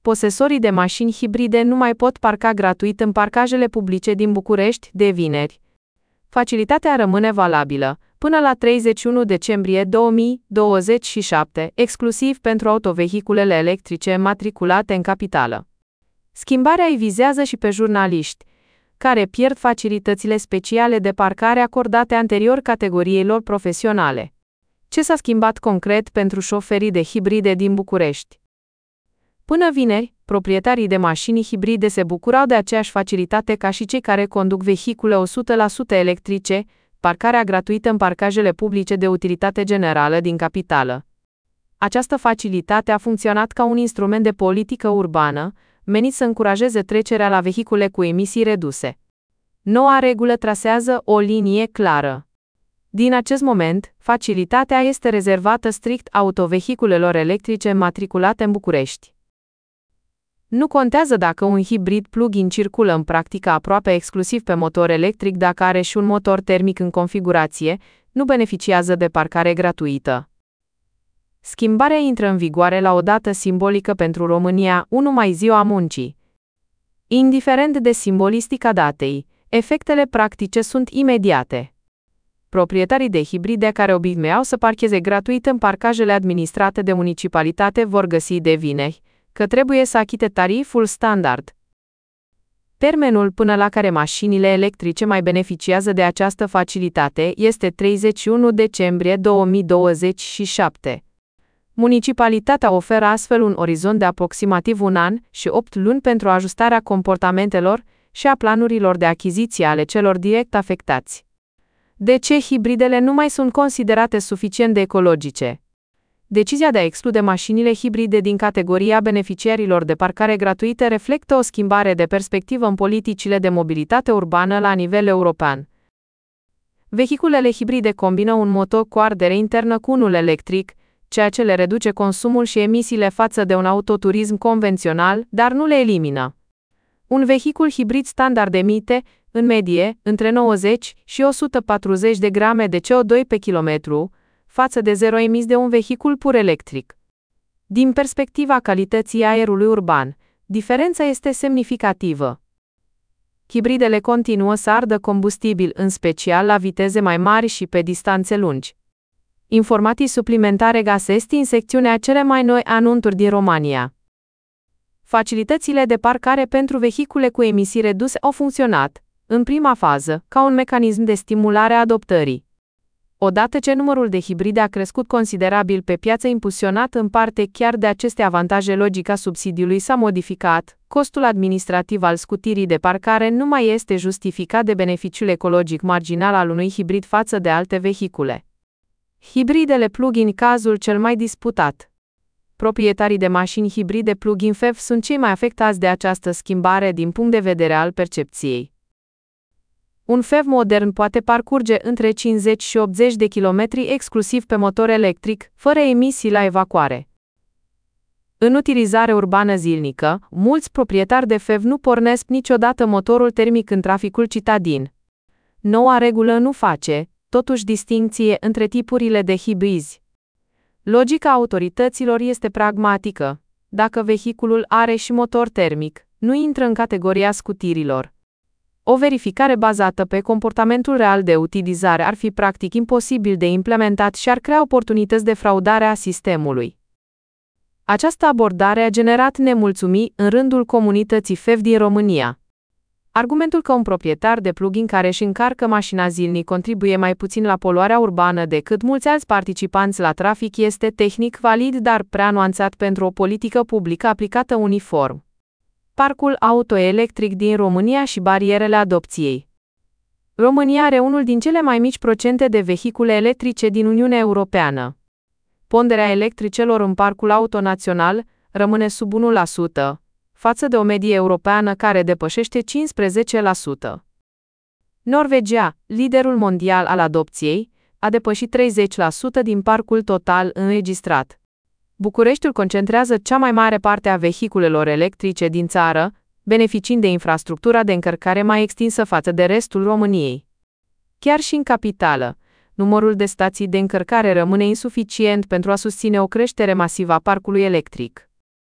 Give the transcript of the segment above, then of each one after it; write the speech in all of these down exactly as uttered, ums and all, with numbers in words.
posesorii de mașini hibride nu mai pot parca gratuit în parcajele publice din București de vineri. Facilitatea rămâne valabilă până la treizeci și unu decembrie două mii douăzeci și șapte, exclusiv pentru autovehiculele electrice matriculate în capitală. Schimbarea îi vizează și pe jurnaliști, care pierd facilitățile speciale de parcare acordate anterior categoriilor profesionale. Ce s-a schimbat concret pentru șoferii de hibride din București? Până vineri, proprietarii de mașini hibride se bucurau de aceeași facilitate ca și cei care conduc vehicule o sută la sută electrice, parcarea gratuită în parcajele publice de utilitate generală din capitală. Această facilitate a funcționat ca un instrument de politică urbană, menit să încurajeze trecerea la vehicule cu emisii reduse. Noua regulă trasează o linie clară. Din acest moment, facilitatea este rezervată strict autovehiculelor electrice matriculate în București. Nu contează dacă un hibrid plug-in circulă în practică aproape exclusiv pe motor electric dacă are și un motor termic în configurație, nu beneficiază de parcare gratuită. Schimbarea intră în vigoare la o dată simbolică pentru România, unu mai Ziua Muncii. Indiferent de simbolistica datei, efectele practice sunt imediate. Proprietarii de hibride care obișnuiau să parcheze gratuit în parcajele administrate de municipalitate vor găsi de vineri că trebuie să achite tariful standard. Termenul până la care mașinile electrice mai beneficiază de această facilitate este treizeci și unu decembrie două mii douăzeci și șapte. Municipalitatea oferă astfel un orizont de aproximativ un an și opt luni pentru ajustarea comportamentelor și a planurilor de achiziție ale celor direct afectați. De ce hibridele nu mai sunt considerate suficient de ecologice? Decizia de a exclude mașinile hibride din categoria beneficiarilor de parcare gratuită reflectă o schimbare de perspectivă în politicile de mobilitate urbană la nivel european. Vehiculele hibride combină un motor cu ardere internă cu unul electric, ceea ce le reduce consumul și emisiile față de un autoturism convențional, dar nu le elimină. Un vehicul hibrid standard emite, în medie, între nouăzeci și o sută patruzeci de grame de C O doi pe kilometru, față de zero emis de un vehicul pur electric. Din perspectiva calității aerului urban, diferența este semnificativă. Hibridele continuă să ardă combustibil, în special la viteze mai mari și pe distanțe lungi. Informații suplimentare găsești în secțiunea cele mai noi anunțuri din România. Facilitățile de parcare pentru vehicule cu emisii reduse au funcționat, în prima fază, ca un mecanism de stimulare a adoptării. Odată ce numărul de hibride a crescut considerabil pe piață, impulsionat în parte chiar de aceste avantaje, logica subsidiului s-a modificat, costul administrativ al scutirii de parcare nu mai este justificat de beneficiul ecologic marginal al unui hibrid față de alte vehicule. Hibridele plug-in, cazul cel mai disputat. Proprietarii de mașini hibride plug-in F E V sunt cei mai afectați de această schimbare din punct de vedere al percepției. Un F E V modern poate parcurge între cincizeci și optzeci de kilometri exclusiv pe motor electric, fără emisii la evacuare. În utilizare urbană zilnică, mulți proprietari de F E V nu pornesc niciodată motorul termic în traficul citadin. Noua regulă nu face, totuși, distincție între tipurile de hibrizi. Logica autorităților este pragmatică. Dacă vehiculul are și motor termic, nu intră în categoria scutirilor. O verificare bazată pe comportamentul real de utilizare ar fi practic imposibil de implementat și ar crea oportunități de fraudare a sistemului. Această abordare a generat nemulțumiri în rândul comunității F E V din România. Argumentul că un proprietar de plug-in care își încarcă mașina zilnic contribuie mai puțin la poluarea urbană decât mulți alți participanți la trafic este tehnic valid, dar prea nuanțat pentru o politică publică aplicată uniform. Parcul auto electric din România și barierele adopției. România are unul din cele mai mici procente de vehicule electrice din Uniunea Europeană. Ponderea electricelor în parcul auto național rămâne sub unu la sută, față de o medie europeană care depășește cincisprezece la sută. Norvegia, liderul mondial al adopției, a depășit treizeci la sută din parcul total înregistrat. Bucureștiul concentrează cea mai mare parte a vehiculelor electrice din țară, beneficiind de infrastructura de încărcare mai extinsă față de restul României. Chiar și în capitală, numărul de stații de încărcare rămâne insuficient pentru a susține o creștere masivă a parcului electric.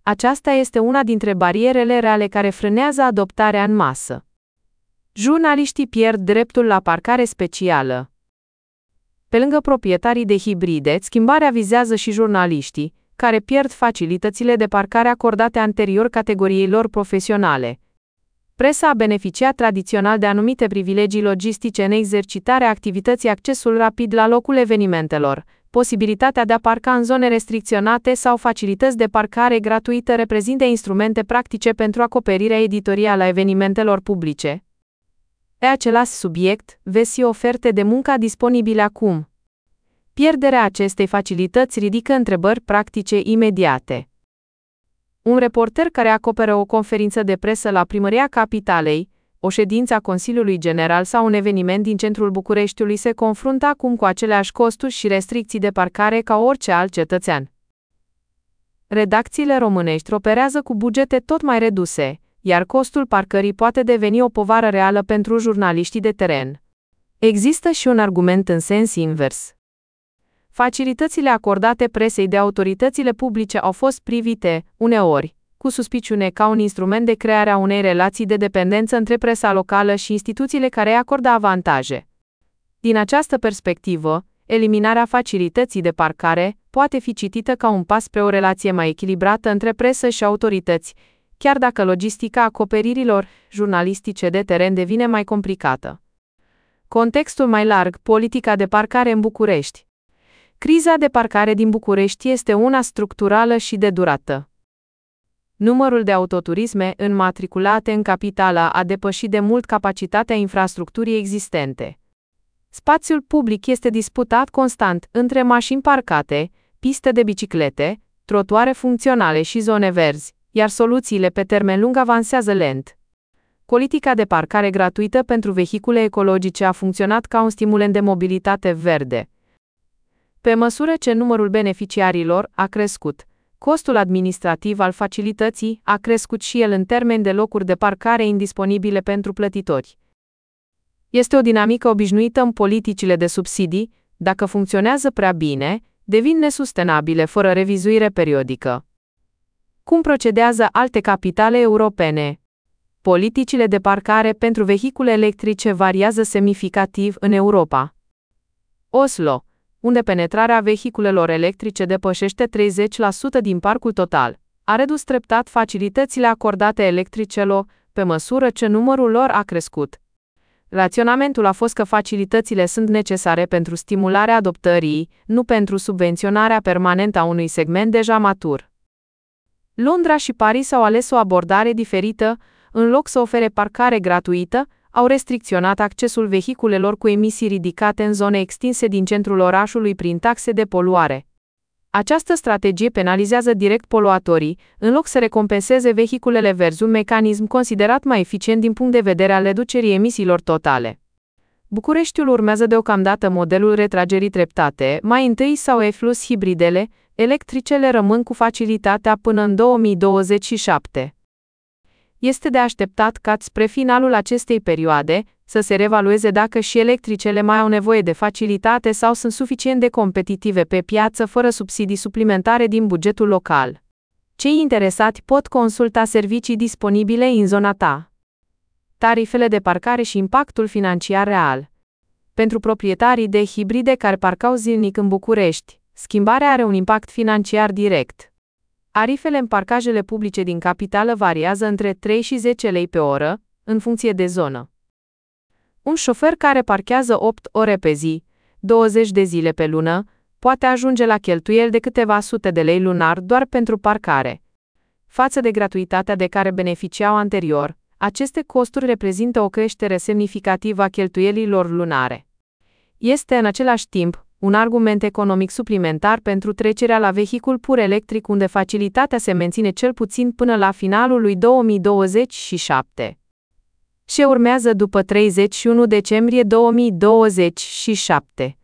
Aceasta este una dintre barierele reale care frânează adoptarea în masă. Jurnaliștii pierd dreptul la parcare specială. Pe lângă proprietarii de hibride, schimbarea vizează și jurnaliștii, care pierd facilitățile de parcare acordate anterior categoriei lor profesionale. Presa a beneficiat tradițional de anumite privilegii logistice în exercitarea activității, accesul rapid la locul evenimentelor, posibilitatea de a parca în zone restricționate sau facilități de parcare gratuită reprezintă instrumente practice pentru acoperirea editorială a evenimentelor publice. Pe același subiect, vezi oferte de muncă disponibile acum. Pierderea acestei facilități ridică întrebări practice imediate. Un reporter care acoperă o conferință de presă la Primăria Capitalei, o ședință a Consiliului General sau un eveniment din centrul Bucureștiului se confruntă acum cu aceleași costuri și restricții de parcare ca orice alt cetățean. Redacțiile românești operează cu bugete tot mai reduse, iar costul parcării poate deveni o povară reală pentru jurnaliștii de teren. Există și un argument în sens invers. Facilitățile acordate presei de autoritățile publice au fost privite, uneori, cu suspiciune ca un instrument de creare a unei relații de dependență între presa locală și instituțiile care îi acordă avantaje. Din această perspectivă, eliminarea facilității de parcare poate fi citită ca un pas spre o relație mai echilibrată între presă și autorități, chiar dacă logistica acoperirilor jurnalistice de teren devine mai complicată. Contextul mai larg, politica de parcare în București. Criza de parcare din București este una structurală și de durată. Numărul de autoturisme înmatriculate în capitală a depășit de mult capacitatea infrastructurii existente. Spațiul public este disputat constant între mașini parcate, piste de biciclete, trotuare funcționale și zone verzi, iar soluțiile pe termen lung avansează lent. Politica de parcare gratuită pentru vehicule ecologice a funcționat ca un stimulent de mobilitate verde. Pe măsură ce numărul beneficiarilor a crescut, costul administrativ al facilității a crescut și el în termeni de locuri de parcare indisponibile pentru plătitori. Este o dinamică obișnuită în politicile de subsidii, dacă funcționează prea bine, devin nesustenabile fără revizuire periodică. Cum procedează alte capitale europene? Politicile de parcare pentru vehicule electrice variază semnificativ în Europa. Oslo, unde penetrarea vehiculelor electrice depășește treizeci la sută din parcul total, a redus treptat facilitățile acordate electricelor, pe măsură ce numărul lor a crescut. Raționamentul a fost că facilitățile sunt necesare pentru stimularea adoptării, nu pentru subvenționarea permanentă a unui segment deja matur. Londra și Paris au ales o abordare diferită, în loc să ofere parcare gratuită, au restricționat accesul vehiculelor cu emisii ridicate în zone extinse din centrul orașului prin taxe de poluare. Această strategie penalizează direct poluatorii, în loc să recompenseze vehiculele verzi, un mecanism considerat mai eficient din punct de vedere al reducerii emisiilor totale. Bucureștiul urmează deocamdată modelul retragerii treptate, mai întâi s-au eflus hibridele, electricele rămân cu facilitatea până în două mii douăzeci și șapte. Este de așteptat ca spre finalul acestei perioade să se reevalueze dacă și electricele mai au nevoie de facilitate sau sunt suficient de competitive pe piață fără subsidii suplimentare din bugetul local. Cei interesați pot consulta servicii disponibile în zona ta. Tarifele de parcare și impactul financiar real. Pentru proprietarii de hibride care parcau zilnic în București, schimbarea are un impact financiar direct. Tarifele în parcajele publice din capitală variază între trei și zece lei pe oră, în funcție de zonă. Un șofer care parchează opt ore pe zi, douăzeci de zile pe lună, poate ajunge la cheltuieli de câteva sute de lei lunar doar pentru parcare. Față de gratuitatea de care beneficiau anterior, aceste costuri reprezintă o creștere semnificativă a cheltuielilor lunare. Este în același timp un argument economic suplimentar pentru trecerea la vehicul pur electric, unde facilitatea se menține cel puțin până la finalul lui două mii douăzeci și șapte. Ce urmează după treizeci și unu decembrie două mii douăzeci și șapte?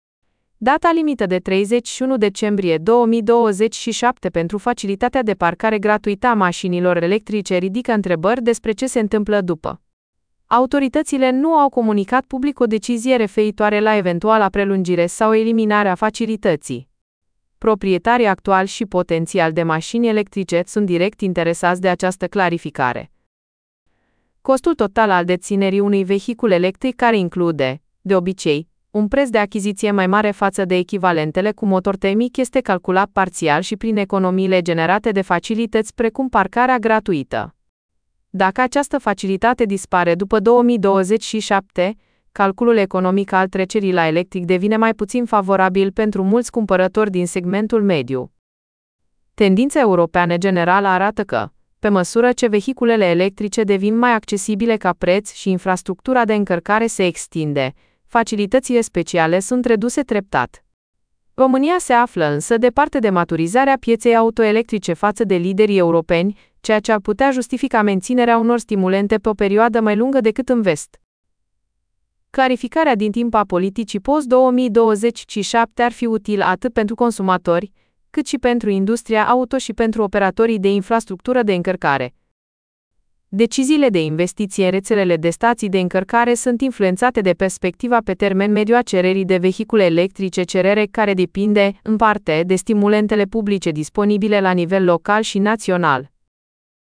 Data limită de treizeci și unu decembrie două mii douăzeci și șapte pentru facilitatea de parcare gratuită a mașinilor electrice ridică întrebări despre ce se întâmplă după. Autoritățile nu au comunicat public o decizie referitoare la eventuala prelungire sau eliminarea facilității. proprietarii actuali și potențial de mașini electrice sunt direct interesați de această clarificare. Costul total al deținerii unui vehicul electric, care include, de obicei, un preț de achiziție mai mare față de echivalentele cu motor termic, este calculat parțial și prin economiile generate de facilități precum parcarea gratuită. Dacă această facilitate dispare după două mii douăzeci și șapte, calculul economic al trecerii la electric devine mai puțin favorabil pentru mulți cumpărători din segmentul mediu. Tendința europeană generală arată că, pe măsură ce vehiculele electrice devin mai accesibile ca preț și infrastructura de încărcare se extinde, facilitățile speciale sunt reduse treptat. România se află însă departe de maturizarea pieței autoelectrice față de liderii europeni, ceea ce ar putea justifica menținerea unor stimulente pe o perioadă mai lungă decât în vest. Clarificarea din timp a politicii post două mii douăzeci și șapte ar fi utilă atât pentru consumatori, cât și pentru industria auto și pentru operatorii de infrastructură de încărcare. Deciziile de investiție în rețelele de stații de încărcare sunt influențate de perspectiva pe termen mediu a cererii de vehicule electrice, cerere care depinde, în parte, de stimulentele publice disponibile la nivel local și național.